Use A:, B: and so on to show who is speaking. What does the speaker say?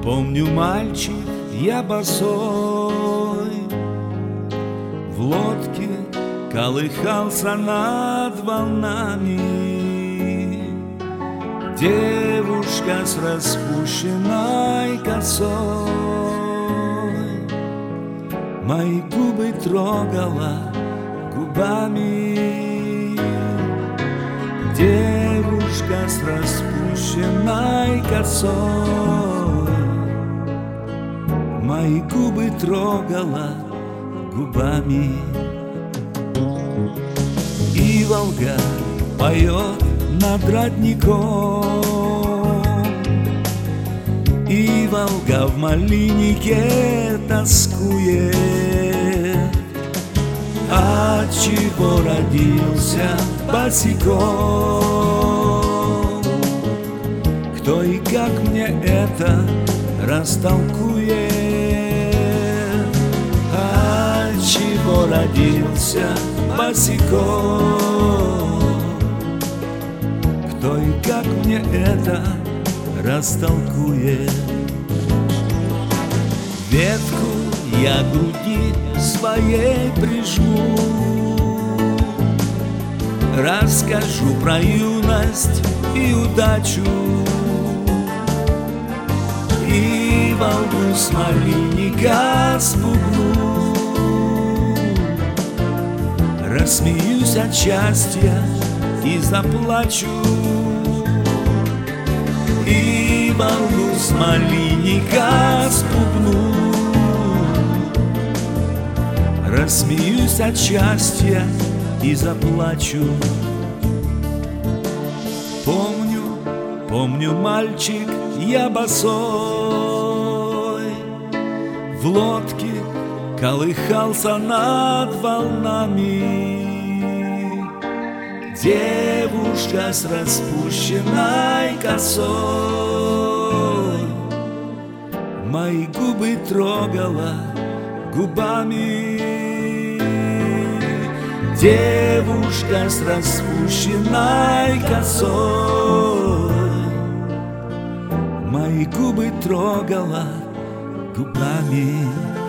A: Помню, мальчик, я босой, в лодке колыхался над волнами. Девушка с распущенной косой мои губы трогала губами. Девушка с распущенной косой мои губы трогала губами. И Волга поет над родником, и Волга в малинике тоскует. Отчего родился босиком? Кто и как мне это растолкует? Отчего родился босиком? Кто и как мне это растолкует? Ветку я к груди своей прижму, расскажу про юность и удачу, и волну с малинника спугну. Рассмеюсь от счастья и заплачу, и волну с малинника спугну. Рассмеюсь от счастья и заплачу. Помню, мальчик, я босой, в лодке колыхался над волнами. Девушка с распущенной косой мои губы трогала губами. Девушка с распущенной косой мои губы трогала губами.